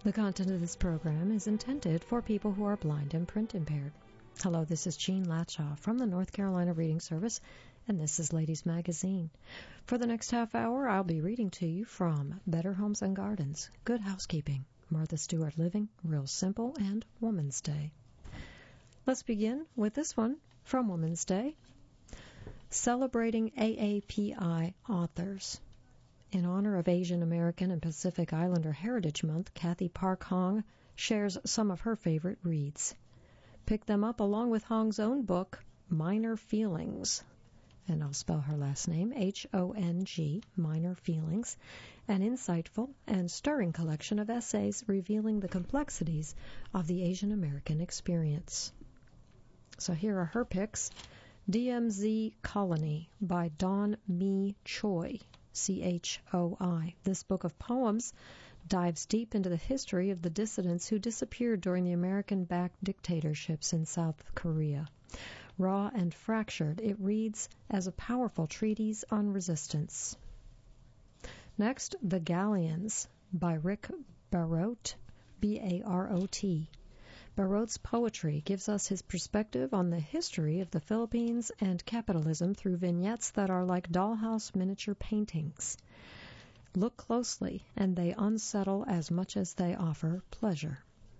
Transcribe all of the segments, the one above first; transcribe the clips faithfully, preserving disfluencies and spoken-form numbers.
The content of this program is intended for people who are blind and print impaired. Hello, this is Jean Latshaw from the North Carolina Reading Service, and this is Ladies Magazine. For the next half hour, I'll be reading to you from Better Homes and Gardens, Good Housekeeping, Martha Stewart Living, Real Simple, and Woman's Day. Let's begin with this one from Woman's Day, Celebrating A A P I Authors. In honor of Asian American and Pacific Islander Heritage Month, Kathy Park Hong shares some of her favorite reads. Pick them up along with Hong's own book, Minor Feelings, and I'll spell her last name, H O N G, Minor Feelings, an insightful and stirring collection of essays revealing the complexities of the Asian American experience. So here are her picks. D M Z Colony by Dawn Mi Choi, C H O I. This book of poems dives deep into the history of the dissidents who disappeared during the American-backed dictatorships in South Korea. Raw and fractured, it reads as a powerful treatise on resistance. Next, The Galleons by Rick Barot, B A R O T. Barot's poetry gives us his perspective on the history of the Philippines and capitalism through vignettes that are like dollhouse miniature paintings. Look closely, and they unsettle as much as they offer pleasure.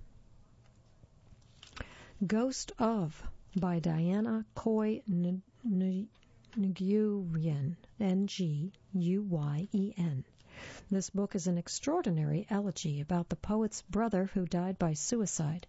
Ghost of by Diana Coy Nguyen, N G U Y E N. This book is an extraordinary elegy about the poet's brother who died by suicide.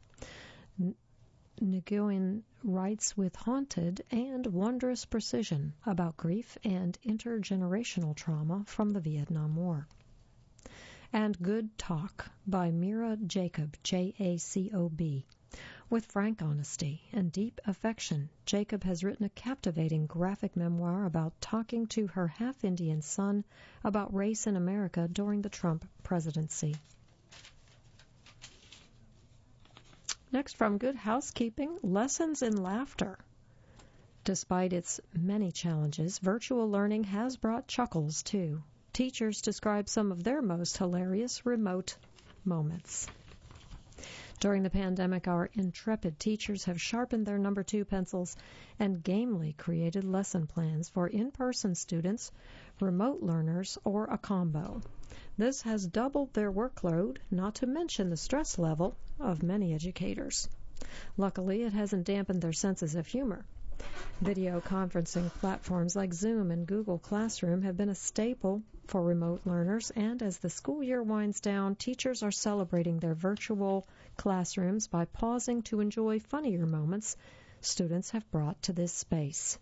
Nguyen writes with haunted and wondrous precision about grief and intergenerational trauma from the Vietnam War. And Good Talk by Mira Jacob, J A C O B. With frank honesty and deep affection, Jacob has written a captivating graphic memoir about talking to her half-Indian son about race in America during the Trump presidency. Next, from Good Housekeeping, Lessons in Laughter. Despite its many challenges, virtual learning has brought chuckles, too. Teachers describe some of their most hilarious remote moments. During the pandemic, our intrepid teachers have sharpened their number two pencils and gamely created lesson plans for in-person students, remote learners, or a combo. This has doubled their workload, not to mention the stress level of many educators. Luckily, it hasn't dampened their senses of humor. Video conferencing platforms like Zoom and Google Classroom have been a staple for remote learners, and as the school year winds down, teachers are celebrating their virtual classrooms by pausing to enjoy funnier moments students have brought to this space.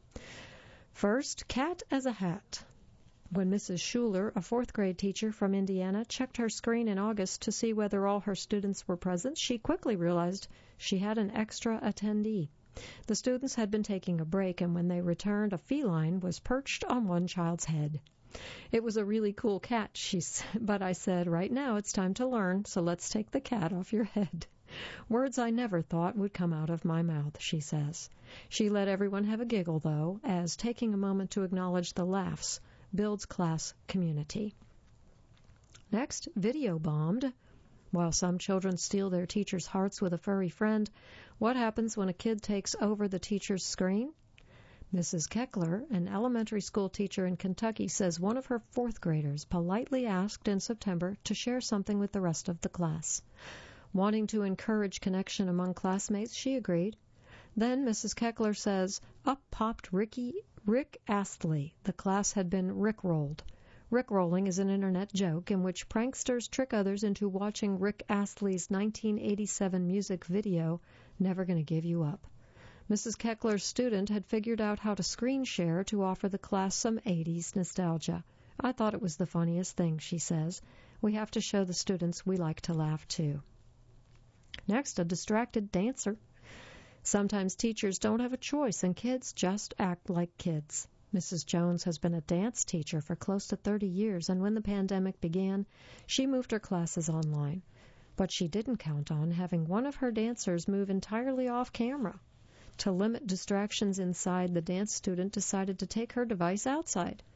First, Cat as a Hat. When Missus Schuler, a fourth grade teacher from Indiana, checked her screen in August to see whether all her students were present, she quickly realized she had an extra attendee. The students had been taking a break, and when they returned, a feline was perched on one child's head. It was a really cool cat, she said, but I said, right now it's time to learn, so let's take the cat off your head. Words I never thought would come out of my mouth, she says. She let everyone have a giggle, though, as taking a moment to acknowledge the laughs builds class community. Next, Video Bombed. While some children steal their teachers' hearts with a furry friend, what happens when a kid takes over the teacher's screen? Missus Keckler, an elementary school teacher in Kentucky, says one of her fourth graders politely asked in September to share something with the rest of the class. Wanting to encourage connection among classmates, she agreed. Then Missus Keckler says, up popped Ricky, Rick Astley. The class had been Rickrolled. Rickrolling is an internet joke in which pranksters trick others into watching Rick Astley's nineteen eighty-seven music video, Never Gonna Give You Up. Missus Keckler's student had figured out how to screen share to offer the class some eighties nostalgia. I thought it was the funniest thing, she says. We have to show the students we like to laugh too. Next, a distracted dancer. Sometimes teachers don't have a choice and kids just act like kids. Missus Jones has been a dance teacher for close to thirty years, and when the pandemic began, she moved her classes online. But she didn't count on having one of her dancers move entirely off camera. To limit distractions inside, the dance student decided to take her device outside.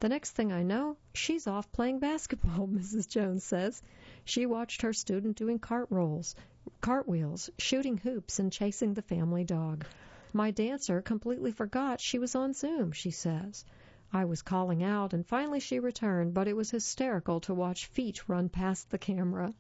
The next thing I know, she's off playing basketball, Missus Jones says. She watched her student doing cart rolls, cartwheels, shooting hoops, and chasing the family dog. My dancer completely forgot she was on Zoom, she says. I was calling out, and finally she returned, but it was hysterical to watch feet run past the camera.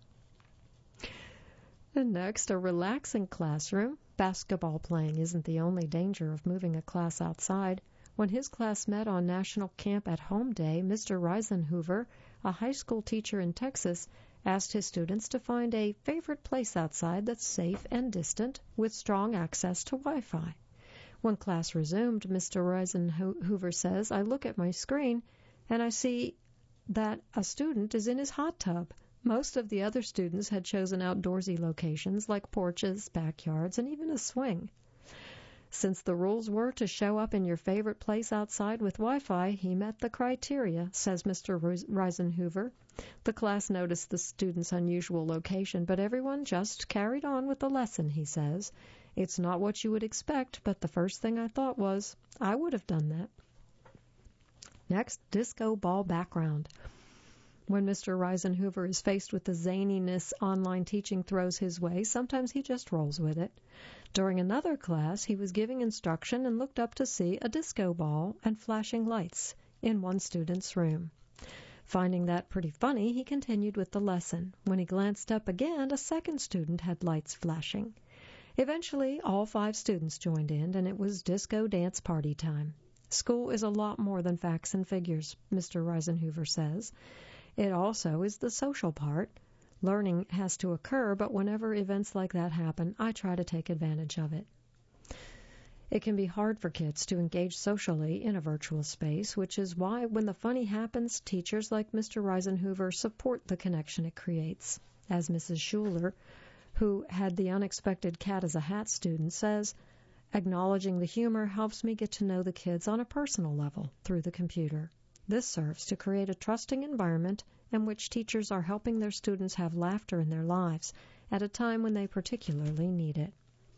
And next, a relaxing classroom. Basketball playing isn't the only danger of moving a class outside. When his class met on National Camp at Home Day, Mister Reisenhoover, a high school teacher in Texas, asked his students to find a favorite place outside that's safe and distant with strong access to Wi-Fi. When class resumed, Mister Reisenhoover says, I look at my screen and I see that a student is in his hot tub. Most of the other students had chosen outdoorsy locations like porches, backyards, and even a swing. Since the rules were to show up in your favorite place outside with Wi-Fi, he met the criteria, says Mister Reisenhoover. The class noticed the student's unusual location, but everyone just carried on with the lesson, he says. It's not what you would expect, but the first thing I thought was, I would have done that. Next, disco ball background. When Mister Reisenhoover is faced with the zaniness online teaching throws his way, sometimes he just rolls with it. During another class, he was giving instruction and looked up to see a disco ball and flashing lights in one student's room. Finding that pretty funny, he continued with the lesson. When he glanced up again, a second student had lights flashing. Eventually, all five students joined in, and it was disco dance party time. School is a lot more than facts and figures, Mister Reisenhoover says. It also is the social part. Learning has to occur, but whenever events like that happen, I try to take advantage of it. It can be hard for kids to engage socially in a virtual space, which is why when the funny happens, teachers like Mister Reisenhoover support the connection it creates. As Missus Schuler, who had the unexpected cat as a hat student, says, acknowledging the humor helps me get to know the kids on a personal level through the computer. This serves to create a trusting environment in which teachers are helping their students have laughter in their lives at a time when they particularly need it.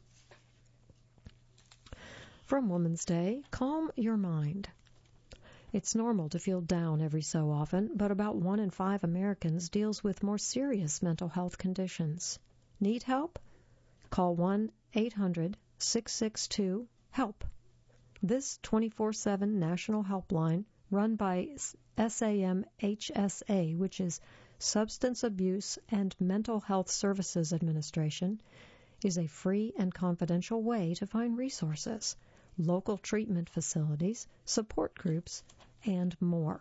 From Women's Day, calm your mind. It's normal to feel down every so often, but about one in five Americans deals with more serious mental health conditions. Need help? Call one eight hundred six six two HELP. This twenty-four seven national helpline, run by S A M H S A, which is Substance Abuse and Mental Health Services Administration, is a free and confidential way to find resources, local treatment facilities, support groups, and more.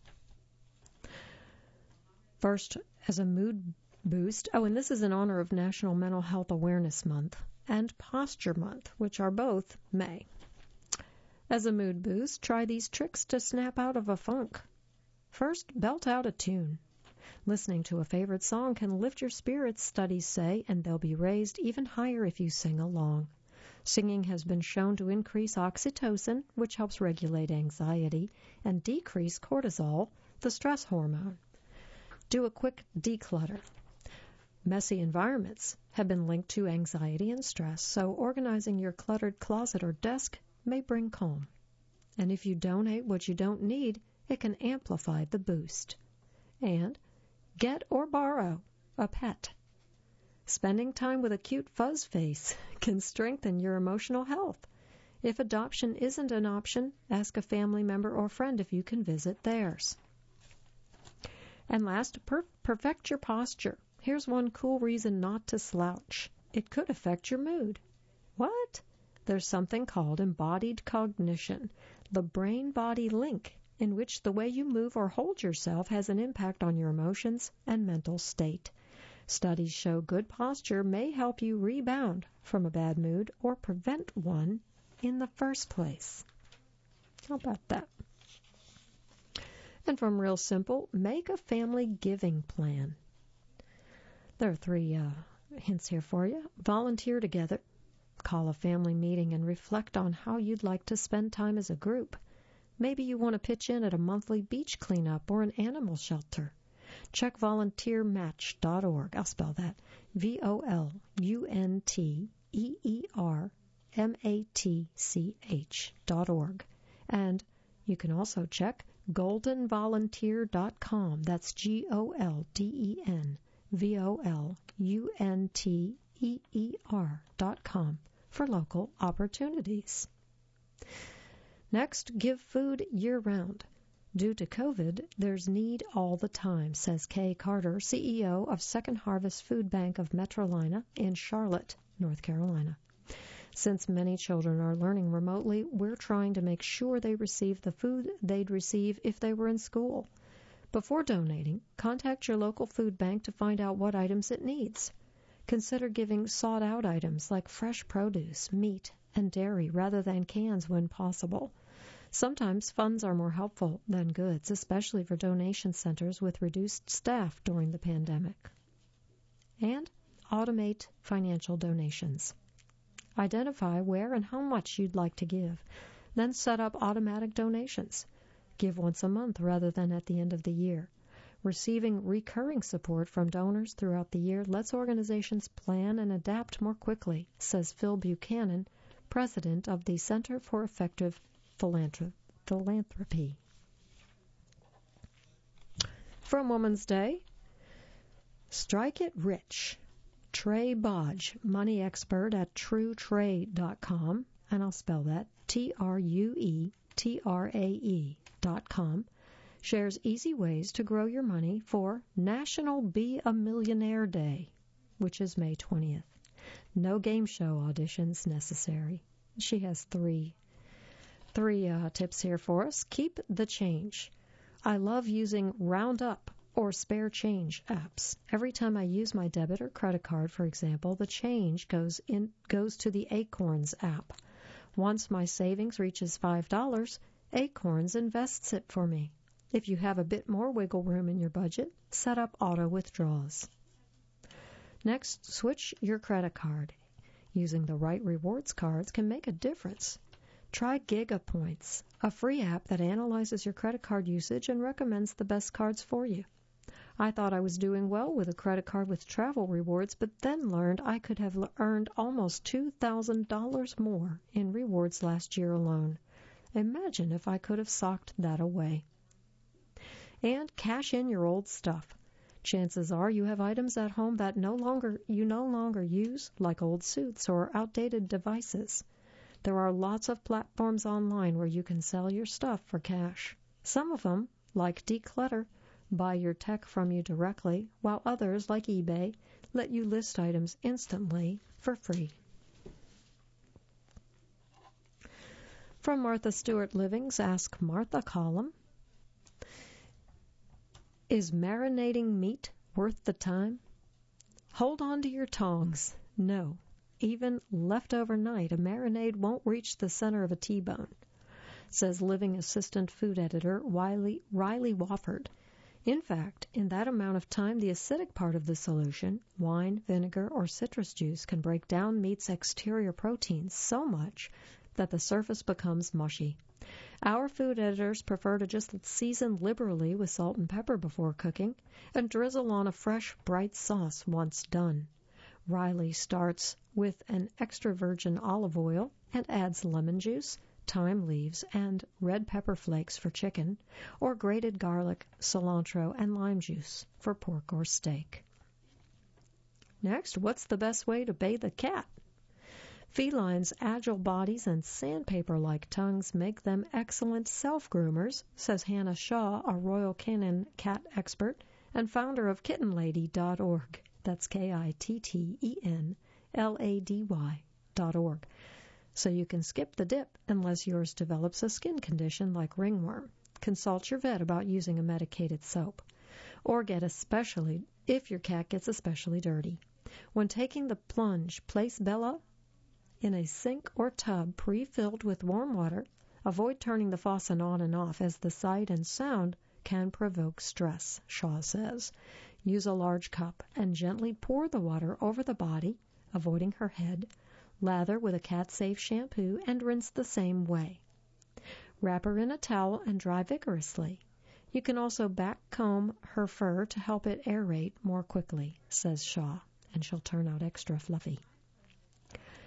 First, as a mood boost, oh, and this is in honor of National Mental Health Awareness Month and Posture Month, which are both May. As a mood boost, try these tricks to snap out of a funk. First, belt out a tune. Listening to a favorite song can lift your spirits, studies say, and they'll be raised even higher if you sing along. Singing has been shown to increase oxytocin, which helps regulate anxiety, and decrease cortisol, the stress hormone. Do a quick declutter. Messy environments have been linked to anxiety and stress, so organizing your cluttered closet or desk may bring calm. And if you donate what you don't need, it can amplify the boost. And get or borrow a pet. Spending time with a cute fuzz face can strengthen your emotional health. If adoption isn't an option, ask a family member or friend if you can visit theirs. And last, per- perfect your posture. Here's one cool reason not to slouch. It could affect your mood. What? There's something called embodied cognition, the brain-body link, in which the way you move or hold yourself has an impact on your emotions and mental state. Studies show good posture may help you rebound from a bad mood or prevent one in the first place. How about that? And from Real Simple, make a family giving plan. There are three uh, hints here for you. Volunteer together. Call a family meeting and reflect on how you'd like to spend time as a group. Maybe you want to pitch in at a monthly beach cleanup or an animal shelter. Check volunteer match dot org. I'll spell that. V O L U N T E E R M A T C H dot org. And you can also check golden volunteer dot com. That's G O L D E N V O L U N T E E R dot com for local opportunities. Next, give food year-round. Due to COVID, there's need all the time, says Kay Carter, C E O of Second Harvest Food Bank of Metrolina in Charlotte, North Carolina. Since many children are learning remotely, we're trying to make sure they receive the food they'd receive if they were in school. Before donating, contact your local food bank to find out what items it needs. Consider giving sought-out items like fresh produce, meat, and dairy rather than cans when possible. Sometimes funds are more helpful than goods, especially for donation centers with reduced staff during the pandemic. And automate financial donations. Identify where and how much you'd like to give. Then set up automatic donations. Give once a month rather than at the end of the year. Receiving recurring support from donors throughout the year lets organizations plan and adapt more quickly, says Phil Buchanan, president of the Center for Effective Philanthropy. From Women's Day, Strike It Rich. Trey Bodge, money expert at true trade dot com, and I'll spell that T R U E T R A E dot com, shares easy ways to grow your money for National Be a Millionaire Day, which is May twentieth. No game show auditions necessary. She has three Three uh, tips here for us. Keep the change. I love using Roundup or Spare Change apps. Every time I use my debit or credit card, for example, the change goes in goes to the Acorns app. Once my savings reaches five dollars, Acorns invests it for me. If you have a bit more wiggle room in your budget, set up auto withdrawals. Next, switch your credit card. Using the right rewards cards can make a difference. Try GigaPoints, a free app that analyzes your credit card usage and recommends the best cards for you. I thought I was doing well with a credit card with travel rewards, but then learned I could have earned almost two thousand dollars more in rewards last year alone. Imagine if I could have socked that away. And cash in your old stuff. Chances are you have items at home that no longer you no longer use, like old suits or outdated devices. There are lots of platforms online where you can sell your stuff for cash. Some of them, like Declutter, buy your tech from you directly, while others, like eBay, let you list items instantly for free. From Martha Stewart Living's Ask Martha column, is marinating meat worth the time? Hold on to your tongs. No. Even left overnight, a marinade won't reach the center of a T-bone, says Living Assistant Food Editor Riley, Riley Wofford. In fact, in that amount of time, the acidic part of the solution, wine, vinegar, or citrus juice, can break down meat's exterior proteins so much that the surface becomes mushy. Our food editors prefer to just season liberally with salt and pepper before cooking and drizzle on a fresh, bright sauce once done. Riley starts with an extra virgin olive oil and adds lemon juice, thyme leaves, and red pepper flakes for chicken, or grated garlic, cilantro, and lime juice for pork or steak. Next, what's the best way to bathe a cat? Felines' agile bodies and sandpaper-like tongues make them excellent self-groomers, says Hannah Shaw, a Royal Canin cat expert and founder of kitten lady dot org. That's K I T T E N L A D Y dot org. So you can skip the dip unless yours develops a skin condition like ringworm. Consult your vet about using a medicated soap. Or get especially, if your cat gets especially dirty. When taking the plunge, place Bella in a sink or tub pre-filled with warm water. Avoid turning the faucet on and off as the sight and sound can provoke stress, Shaw says. Use a large cup and gently pour the water over the body, avoiding her head. Lather with a cat-safe shampoo and rinse the same way. Wrap her in a towel and dry vigorously. You can also back comb her fur to help it aerate more quickly, says Shaw, and she'll turn out extra fluffy.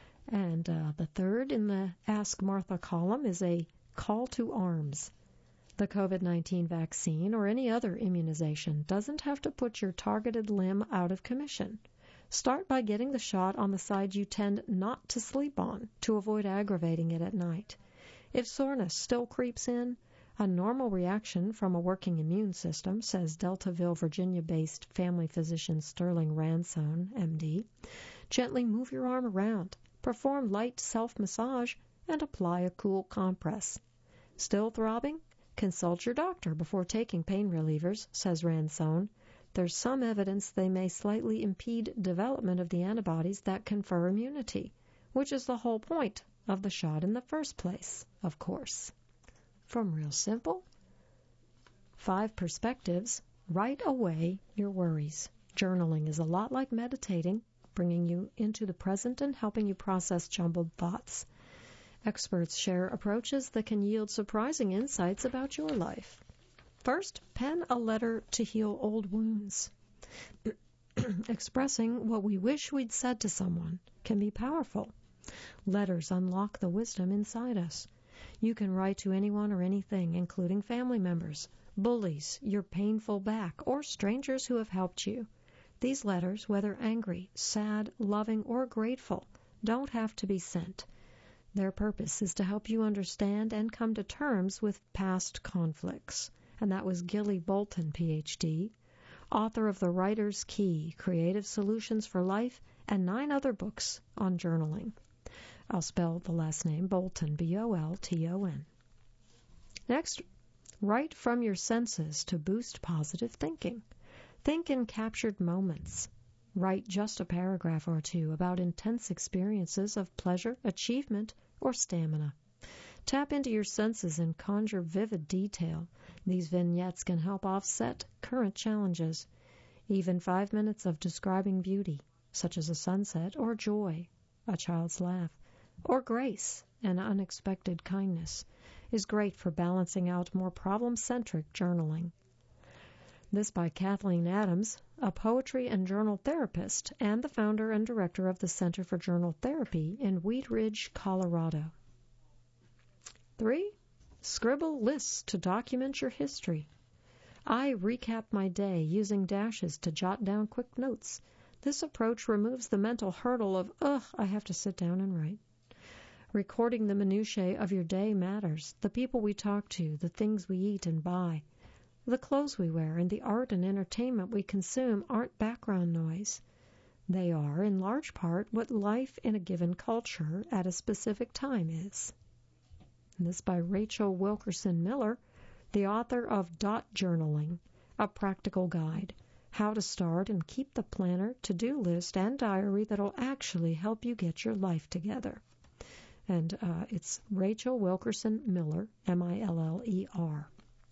And uh, the third in the Ask Martha column is a call to arms. The COVID nineteen vaccine or any other immunization doesn't have to put your targeted limb out of commission. Start by getting the shot on the side you tend not to sleep on to avoid aggravating it at night. If soreness still creeps in, a normal reaction from a working immune system, says Deltaville, Virginia-based family physician Sterling Ransone, M D. Gently move your arm around, perform light self-massage, and apply a cool compress. Still throbbing? Consult your doctor before taking pain relievers, says Ransone. There's some evidence they may slightly impede development of the antibodies that confer immunity, which is the whole point of the shot in the first place, of course. From Real Simple, Five Perspectives, Write Away Your Worries. Journaling is a lot like meditating, bringing you into the present and helping you process jumbled thoughts. Experts share approaches that can yield surprising insights about your life. First, pen a letter to heal old wounds. Expressing what we wish we'd said to someone can be powerful. Letters unlock the wisdom inside us. You can write to anyone or anything, including family members, bullies, your painful back, or strangers who have helped you. These letters, whether angry, sad, loving, or grateful, don't have to be sent. Their purpose is to help you understand and come to terms with past conflicts. And that was Gilly Bolton, P H D, author of The Writer's Key, Creative Solutions for Life, and nine other books on journaling. I'll spell the last name, Bolton, B O L T O N. Next, write from your senses to boost positive thinking. Think in captured moments. Write just a paragraph or two about intense experiences of pleasure, achievement, or stamina. Tap into your senses and conjure vivid detail. These vignettes can help offset current challenges. Even five minutes of describing beauty, such as a sunset or joy, a child's laugh, or grace, an unexpected kindness, is great for balancing out more problem-centric journaling. This by Kathleen Adams, a poetry and journal therapist and the founder and director of the Center for Journal Therapy in Wheat Ridge, Colorado. Three, scribble lists to document your history. I recap my day using dashes to jot down quick notes. This approach removes the mental hurdle of, ugh, I have to sit down and write. Recording the minutiae of your day matters. The people we talk to, the things we eat and buy, the clothes we wear, and the art and entertainment we consume aren't background noise. They are, in large part, what life in a given culture at a specific time is. And this by Rachel Wilkerson Miller, the author of Dot Journaling, a practical guide, how to start and keep the planner, to-do list, and diary that'll actually help you get your life together. And uh, it's Rachel Wilkerson Miller, M I L L E R.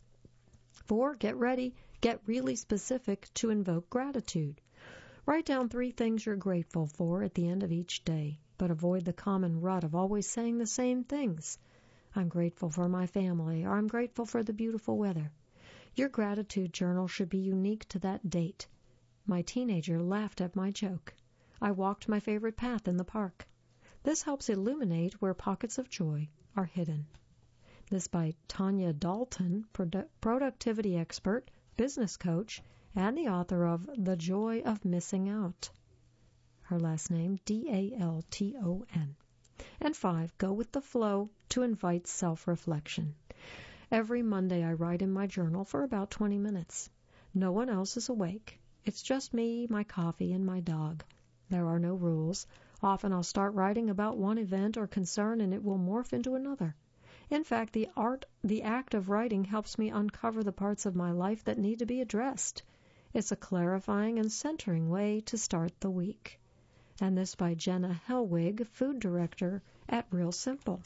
Four, get ready, get really specific to invoke gratitude. Write down three things you're grateful for at the end of each day, but avoid the common rut of always saying the same things. I'm grateful for my family, or I'm grateful for the beautiful weather. Your gratitude journal should be unique to that date. My teenager laughed at my joke. I walked my favorite path in the park. This helps illuminate where pockets of joy are hidden. This by Tanya Dalton, produ- productivity expert, business coach, and the author of The Joy of Missing Out. Her last name, D A L T O N. And five, go with the flow to invite self-reflection. Every Monday I write in my journal for about twenty minutes. No one else is awake. It's just me, my coffee, and my dog. There are no rules. Often I'll start writing about one event or concern and it will morph into another. In fact, the art, the act of writing helps me uncover the parts of my life that need to be addressed. It's a clarifying and centering way to start the week. And this by Jenna Helwig, food director at Real Simple.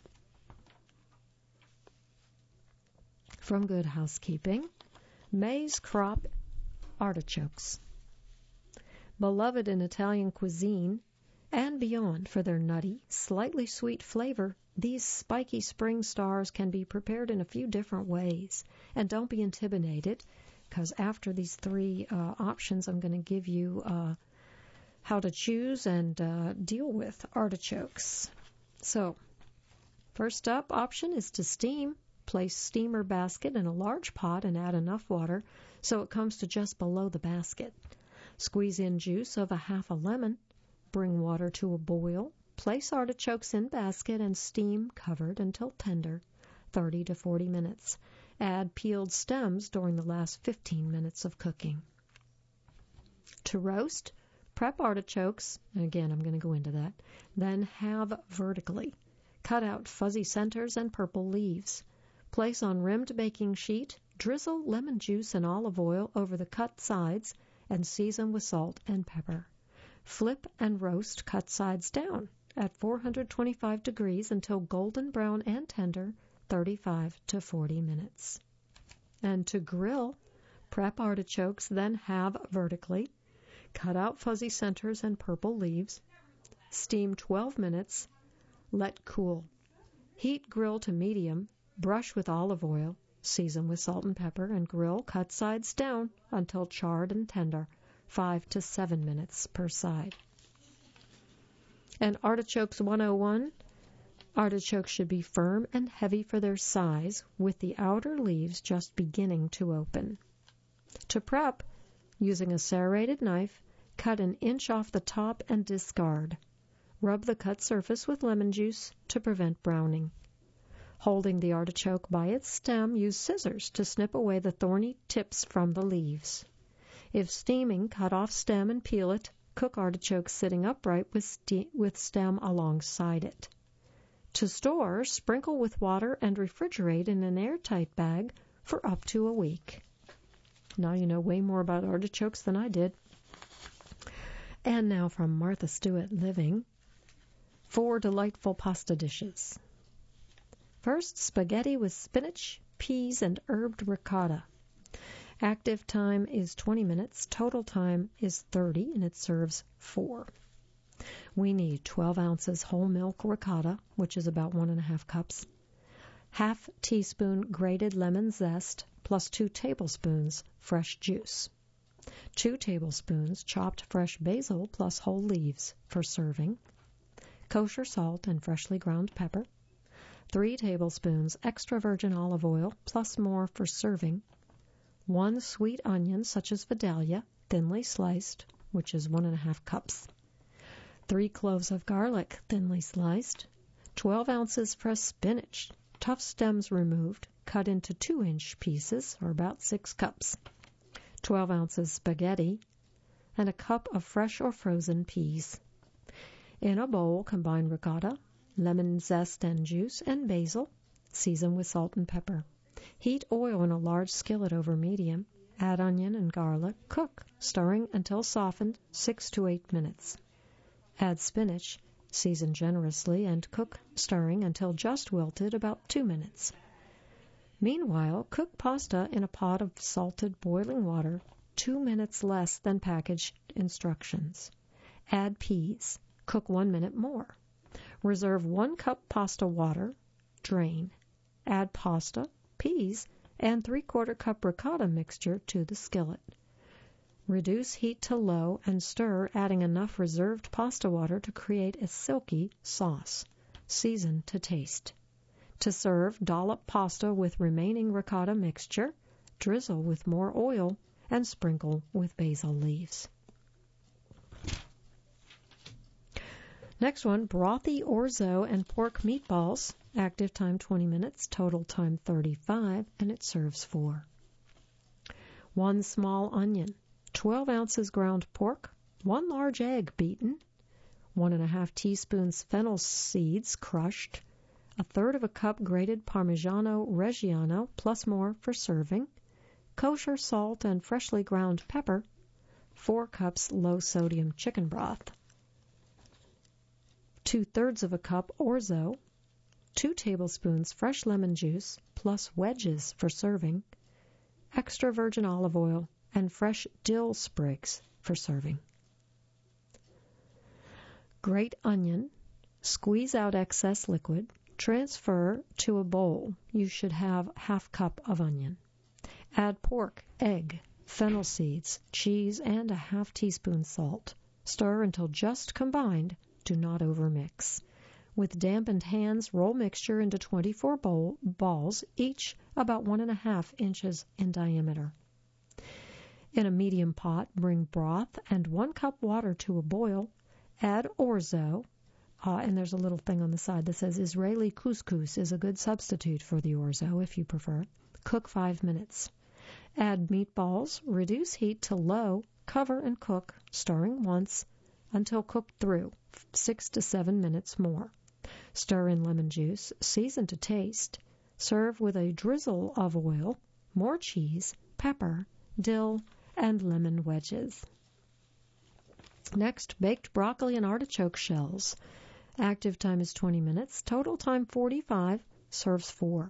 From Good Housekeeping, maize crop artichokes. Beloved in Italian cuisine and beyond for their nutty, slightly sweet flavor, these spiky spring stars can be prepared in a few different ways. And don't be intimidated, because after these three uh, options, I'm going to give you uh, how to choose and uh, deal with artichokes. So, first up option is to steam. Place steamer basket in a large pot and add enough water so it comes to just below the basket. Squeeze in juice of a half a lemon. Bring water to a boil. Place artichokes in basket and steam covered until tender, thirty to forty minutes. Add peeled stems during the last fifteen minutes of cooking. To roast, prep artichokes, and again I'm going to go into that, then halve vertically. Cut out fuzzy centers and purple leaves. Place on rimmed baking sheet, drizzle lemon juice and olive oil over the cut sides, and season with salt and pepper. Flip and roast cut sides down at four hundred twenty-five degrees until golden brown and tender, thirty-five to forty minutes. And to grill, prep artichokes, then halve vertically. Cut out fuzzy centers and purple leaves. Steam twelve minutes. Let cool. Heat grill to medium. Brush with olive oil. Season with salt and pepper and grill cut sides down until charred and tender, five to seven minutes per side. And Artichokes one oh one. Artichokes should be firm and heavy for their size, with the outer leaves just beginning to open. To prep, using a serrated knife, cut an inch off the top and discard. Rub the cut surface with lemon juice to prevent browning. Holding the artichoke by its stem, use scissors to snip away the thorny tips from the leaves. If steaming, cut off stem and peel it. Cook artichokes sitting upright with, ste- with stem alongside it. To store, sprinkle with water and refrigerate in an airtight bag for up to a week. Now you know way more about artichokes than I did. And now from Martha Stewart Living, four delightful pasta dishes. First, spaghetti with spinach, peas, and herbed ricotta. Active time is twenty minutes. Total time is thirty, and it serves four. We need twelve ounces whole milk ricotta, which is about one and a half cups, half teaspoon grated lemon zest, plus two tablespoons fresh juice, two tablespoons chopped fresh basil plus whole leaves for serving, kosher salt and freshly ground pepper, three tablespoons extra virgin olive oil plus more for serving, one sweet onion such as Vidalia, thinly sliced, which is one and a half cups, three cloves of garlic, thinly sliced, twelve ounces fresh spinach, tough stems removed, cut into two-inch pieces, or about six cups, twelve ounces spaghetti, and a cup of fresh or frozen peas. In a bowl, combine ricotta, lemon zest and juice, and basil. Season with salt and pepper. Heat oil in a large skillet over medium. Add onion and garlic. Cook, stirring until softened, six to eight minutes. Add spinach, season generously, and cook, stirring until just wilted, about two minutes. Meanwhile, cook pasta in a pot of salted boiling water, two minutes less than packaged instructions. Add peas. Cook one minute more. Reserve one cup pasta water. Drain. Add pasta, peas, and three-quarter cup ricotta mixture to the skillet. Reduce heat to low and stir, adding enough reserved pasta water to create a silky sauce. Season to taste. To serve, dollop pasta with remaining ricotta mixture, drizzle with more oil, and sprinkle with basil leaves. Next one, brothy orzo and pork meatballs. Active time twenty minutes, total time thirty-five, and it serves four. One small onion, twelve ounces ground pork, one large egg beaten, one and a half teaspoons fennel seeds crushed, a third of a cup grated Parmigiano Reggiano, plus more for serving, kosher salt and freshly ground pepper, four cups low-sodium chicken broth, two-thirds of a cup orzo, two tablespoons fresh lemon juice, plus wedges for serving, extra virgin olive oil, and fresh dill sprigs for serving. Grate onion, squeeze out excess liquid, transfer to a bowl. You should have half cup of onion. Add pork, egg, fennel seeds, cheese, and a half teaspoon salt. Stir until just combined. Do not overmix. With dampened hands, roll mixture into twenty-four bowl, balls, each about one and a half inches in diameter. In a medium pot, bring broth and one cup water to a boil. Add orzo, uh, and there's a little thing on the side that says Israeli couscous is a good substitute for the orzo if you prefer. Cook five minutes. Add meatballs, reduce heat to low, cover and cook, stirring once, until cooked through, six to seven minutes more. Stir in lemon juice, season to taste. Serve with a drizzle of oil, more cheese, pepper, dill, and lemon wedges. Next, baked broccoli and artichoke shells. Active time is twenty minutes. Total time forty-five. Serves four.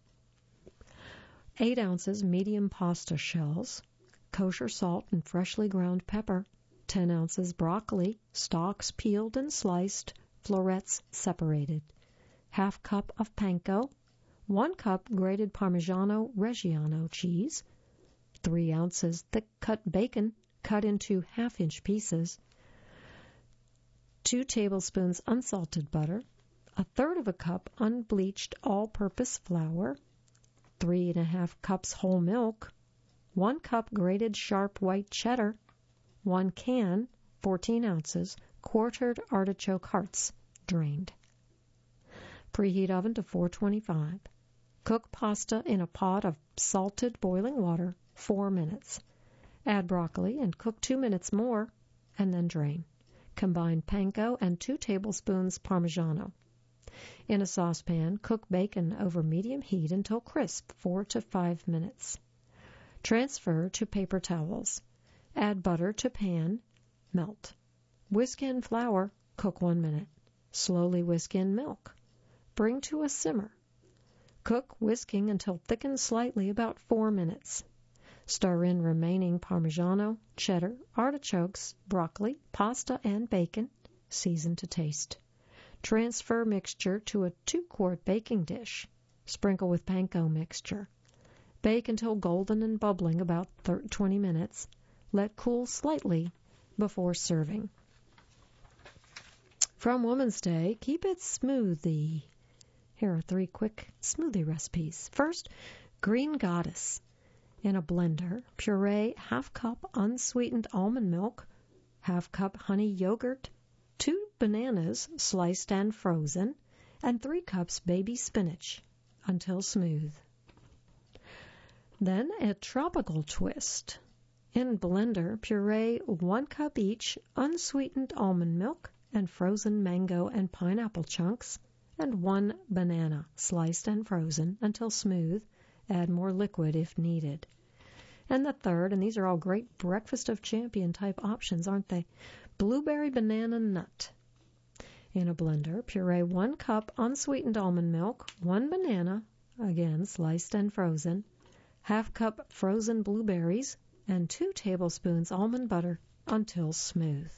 eight ounces medium pasta shells. Kosher salt and freshly ground pepper. ten ounces broccoli, stalks peeled and sliced, florets separated. Half cup of panko. one cup grated Parmigiano Reggiano cheese. three ounces thick-cut bacon cut into half-inch pieces, two tablespoons unsalted butter, a third of a cup unbleached all-purpose flour, three and a half cups whole milk, one cup grated sharp white cheddar, one can, fourteen ounces, quartered artichoke hearts, drained. Preheat oven to four twenty-five. Cook pasta in a pot of salted boiling water, four minutes. Add broccoli and cook two minutes more, and then drain. Combine panko and two tablespoons Parmigiano. In a saucepan, cook bacon over medium heat until crisp, four to five minutes. Transfer to paper towels. Add butter to pan, melt. Whisk in flour, cook one minute. Slowly whisk in milk. Bring to a simmer. Cook whisking until thickened slightly, about four minutes. Stir in remaining Parmigiano, cheddar, artichokes, broccoli, pasta, and bacon. Season to taste. Transfer mixture to a two-quart baking dish. Sprinkle with panko mixture. Bake until golden and bubbling, about twenty minutes. Let cool slightly before serving. From Woman's Day, keep it smoothie. Here are three quick smoothie recipes. First, Green Goddess. In a blender, puree half cup unsweetened almond milk, half cup honey yogurt, two bananas sliced and frozen, and three cups baby spinach until smooth. Then a tropical twist. In blender, puree one cup each unsweetened almond milk and frozen mango and pineapple chunks, and one banana sliced and frozen until smooth. Add more liquid if needed. And the third, and these are all great breakfast of champion type options, aren't they? Blueberry banana nut. In a blender, puree one cup unsweetened almond milk, one banana, again sliced and frozen, half cup frozen blueberries, and two tablespoons almond butter until smooth.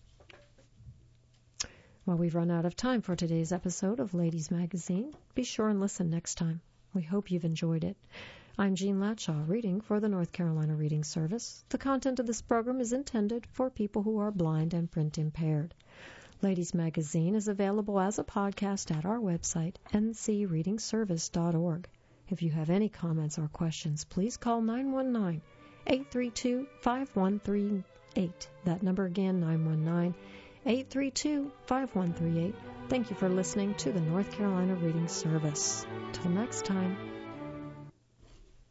Well, we've run out of time for today's episode of Ladies Magazine. Be sure and listen next time. We hope you've enjoyed it. I'm Jean Latshaw, reading for the North Carolina Reading Service. The content of this program is intended for people who are blind and print impaired. Ladies Magazine is available as a podcast at our website, n c reading service dot org. If you have any comments or questions, please call nine one nine, eight three two, five one three eight. That number again, nine one nine, eight three two, five one three eight. Thank you for listening to the North Carolina Reading Service. Till next time.